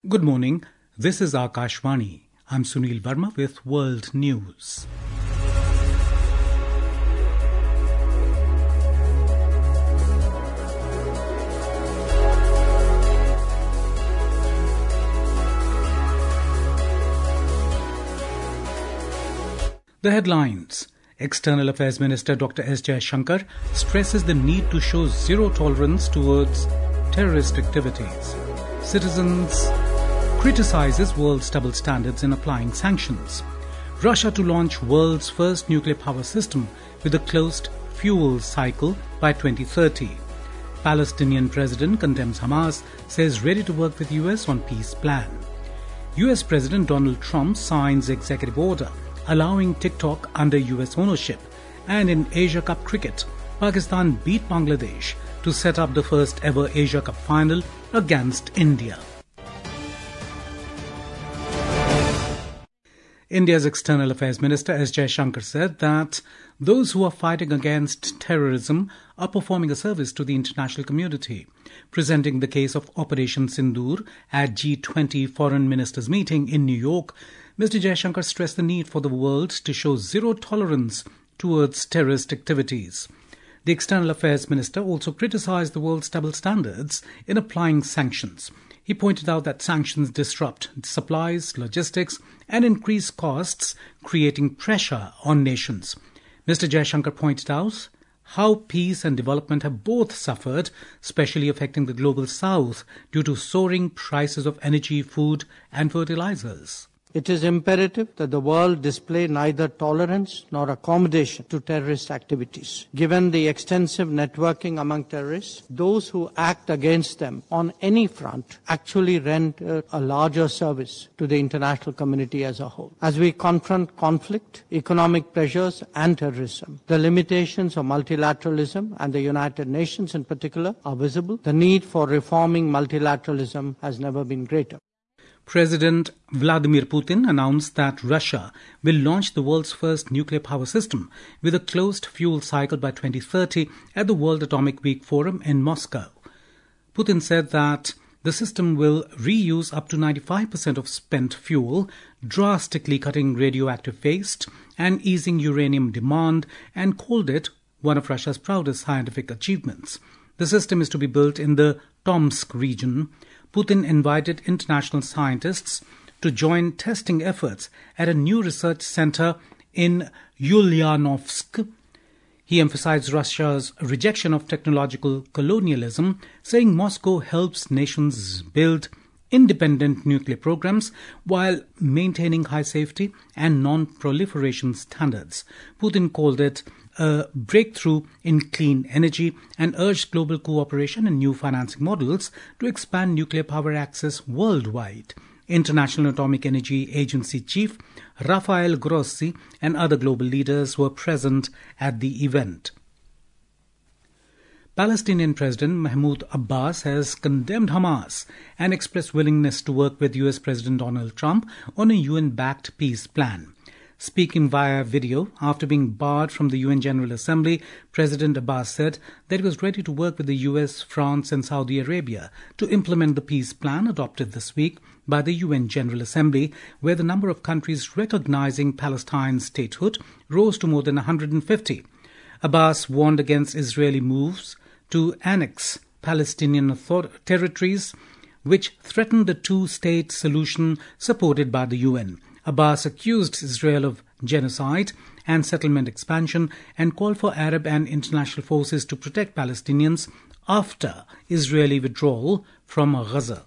Good morning. This is Akashvani. I'm Sunil Verma with World News. The headlines. External Affairs Minister Dr. S. Jaishankar stresses the need to show zero tolerance towards terrorist activities. Citizens criticizes world's double standards in applying sanctions. Russia to launch world's first nuclear power system with a closed fuel cycle by 2030. Palestinian president condemns Hamas, says ready to work with US on peace plan. US President Donald Trump signs executive order allowing TikTok under US ownership. And in Asia Cup cricket, Pakistan beat Bangladesh to set up the first ever Asia Cup final against India. India's External Affairs Minister S. Jaishankar said that those who are fighting against terrorism are performing a service to the international community. Presenting the case of Operation Sindoor at G20 Foreign Ministers meeting in New York, Mr. Jaishankar stressed the need for the world to show zero tolerance towards terrorist activities. The External Affairs Minister also criticized the world's double standards in applying sanctions. He pointed out that sanctions disrupt supplies, logistics, and increase costs, creating pressure on nations. Mr. Jaishankar pointed out how peace and development have both suffered, especially affecting the global south due to soaring prices of energy, food, and fertilizers. It is imperative that the world display neither tolerance nor accommodation to terrorist activities. Given the extensive networking among terrorists, those who act against them on any front actually render a larger service to the international community as a whole. As we confront conflict, economic pressures and terrorism, the limitations of multilateralism and the United Nations in particular are visible. The need for reforming multilateralism has never been greater. President Vladimir Putin announced that Russia will launch the world's first nuclear power system with a closed fuel cycle by 2030 at the World Atomic Week Forum in Moscow. Putin said that the system will reuse up to 95% of spent fuel, drastically cutting radioactive waste and easing uranium demand, and called it one of Russia's proudest scientific achievements. The system is to be built in the Tomsk region. Putin invited international scientists to join testing efforts at a new research center in Ulyanovsk. He emphasized Russia's rejection of technological colonialism, saying Moscow helps nations build independent nuclear programs while maintaining high safety and non-proliferation standards. Putin called it a breakthrough in clean energy and urged global cooperation and new financing models to expand nuclear power access worldwide. International Atomic Energy Agency Chief Rafael Grossi and other global leaders were present at the event. Palestinian President Mahmoud Abbas has condemned Hamas and expressed willingness to work with US President Donald Trump on a UN-backed peace plan. Speaking via video after being barred from the UN General Assembly, President Abbas said that he was ready to work with the US, France and Saudi Arabia to implement the peace plan adopted this week by the UN General Assembly, where the number of countries recognizing Palestine's statehood rose to more than 150. Abbas warned against Israeli moves to annex Palestinian territories, which threatened the two-state solution supported by the UN. Abbas accused Israel of genocide and settlement expansion and called for Arab and international forces to protect Palestinians after Israeli withdrawal from Gaza.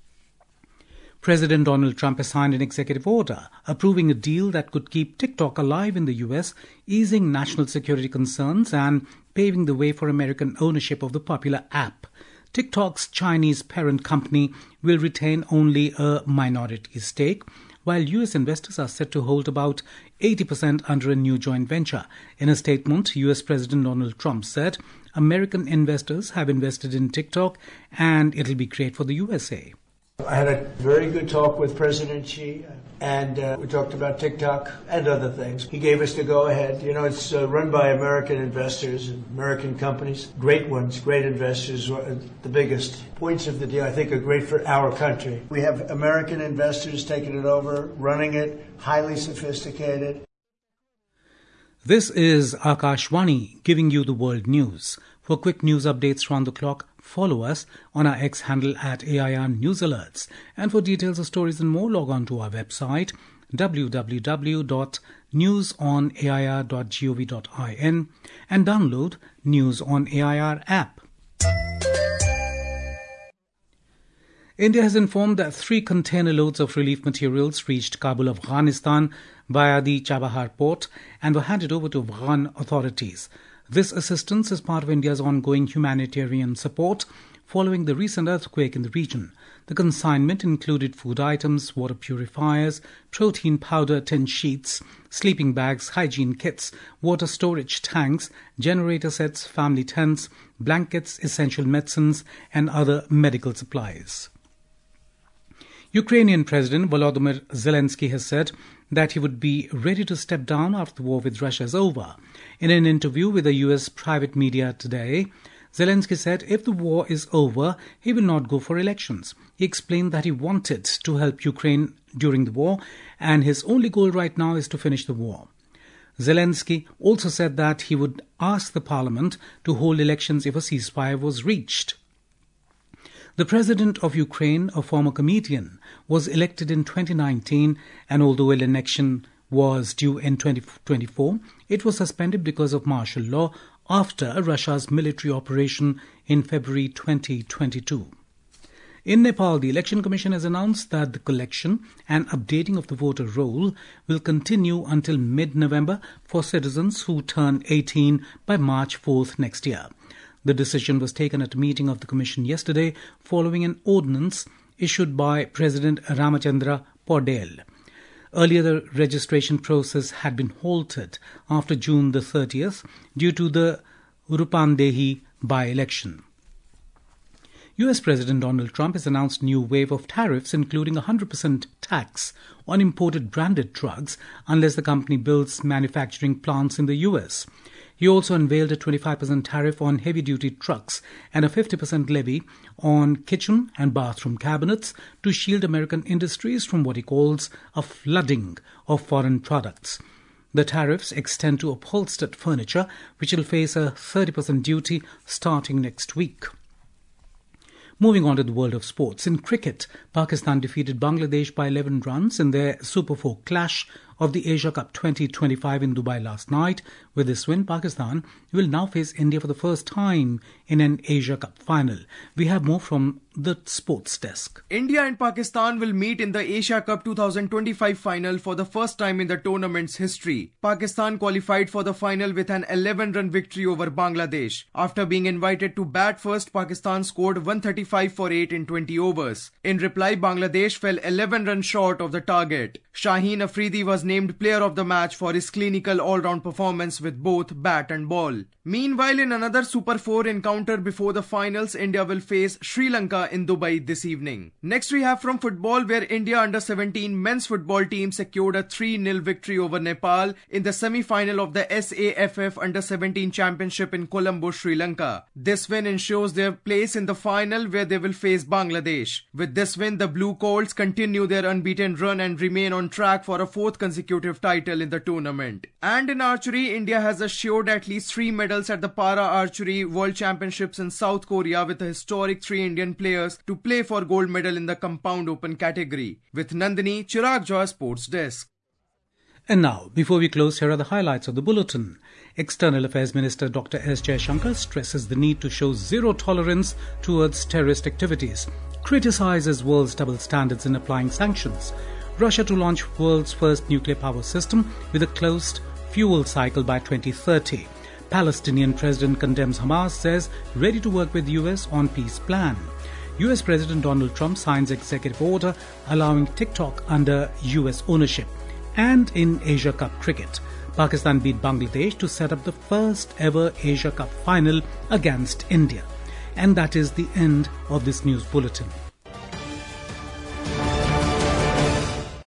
President Donald Trump has signed an executive order approving a deal that could keep TikTok alive in the US, easing national security concerns and paving the way for American ownership of the popular app. TikTok's Chinese parent company will retain only a minority stake, while US investors are set to hold about 80% under a new joint venture. In a statement, US President Donald Trump said American investors have invested in TikTok and it'll be great for the USA. I had a very good talk with President Xi, and we talked about TikTok and other things. He gave us the go-ahead. You know, it's run by American investors, American companies, great ones, great investors. The biggest points of the deal, I think, are great for our country. We have American investors taking it over, running it, highly sophisticated. This is Akashvani giving you the world news. For quick news updates round the clock, follow us on our X handle at AIR News Alerts. And for details of stories and more, log on to our website www.newsonair.gov.in and download News on AIR app. India has informed that 3 container loads of relief materials reached Kabul, Afghanistan via the Chabahar port and were handed over to Afghan authorities. This assistance is part of India's ongoing humanitarian support following the recent earthquake in the region. The consignment included food items, water purifiers, protein powder, tin sheets, sleeping bags, hygiene kits, water storage tanks, generator sets, family tents, blankets, essential medicines, and other medical supplies. Ukrainian President Volodymyr Zelensky has said that he would be ready to step down after the war with Russia is over. In an interview with the US private media today, Zelensky said if the war is over, he will not go for elections. He explained that he wanted to help Ukraine during the war, and his only goal right now is to finish the war. Zelensky also said that he would ask the parliament to hold elections if a ceasefire was reached. The president of Ukraine, a former comedian, was elected in 2019, and although an election was due in 2024, it was suspended because of martial law after Russia's military operation in February 2022. In Nepal, the Election Commission has announced that the collection and updating of the voter roll will continue until mid-November for citizens who turn 18 by March 4th next year. The decision was taken at a meeting of the Commission yesterday following an ordinance issued by President Ramachandra Paudel. Earlier, the registration process had been halted after June the 30th due to the Rupandehi by-election. US President Donald Trump has announced a new wave of tariffs, including a 100% tax on imported branded drugs unless the company builds manufacturing plants in the US. He also unveiled a 25% tariff on heavy-duty trucks and a 50% levy on kitchen and bathroom cabinets to shield American industries from what he calls a flooding of foreign products. The tariffs extend to upholstered furniture, which will face a 30% duty starting next week. Moving on to the world of sports. In cricket, Pakistan defeated Bangladesh by 11 runs in their Super 4 clash of the Asia Cup 2025 in Dubai last night. With this win, Pakistan will now face India for the first time in an Asia Cup final. We have more from the sports desk. India and Pakistan will meet in the Asia Cup 2025 final for the first time in the tournament's history. Pakistan qualified for the final with an 11-run victory over Bangladesh. After being invited to bat first, Pakistan scored 135 for 8 in 20 overs. In reply, Bangladesh fell 11 runs short of the target. Shaheen Afridi was named player of the match for his clinical all-round performance with both bat and ball. Meanwhile, in another Super 4 encounter before the finals, India will face Sri Lanka in Dubai this evening. Next we have from football, where India under-17 men's football team secured a 3-0 victory over Nepal in the semi-final of the SAFF under-17 championship in Colombo, Sri Lanka. This win ensures their place in the final, where they will face Bangladesh. With this win, the Blue Colts continue their unbeaten run and remain on track for a 4th consecutive title in the tournament. And in archery, India has assured at least 3 medals at the Para Archery World Championships in South Korea, with a historic 3 Indian players to play for gold medal in the compound open category. With Nandini, Chirag Joy, Sports Desk. And now, before we close, here are the highlights of the bulletin. External Affairs Minister Dr. S. Jaishankar stresses the need to show zero tolerance towards terrorist activities, criticizes world's double standards in applying sanctions. Russia to launch world's first nuclear power system with a closed fuel cycle by 2030. Palestinian president condemns Hamas, says ready to work with US on peace plan. US President Donald Trump signs executive order allowing TikTok under US ownership. And in Asia Cup cricket, Pakistan beat Bangladesh to set up the first ever Asia Cup final against India. And that is the end of this news bulletin.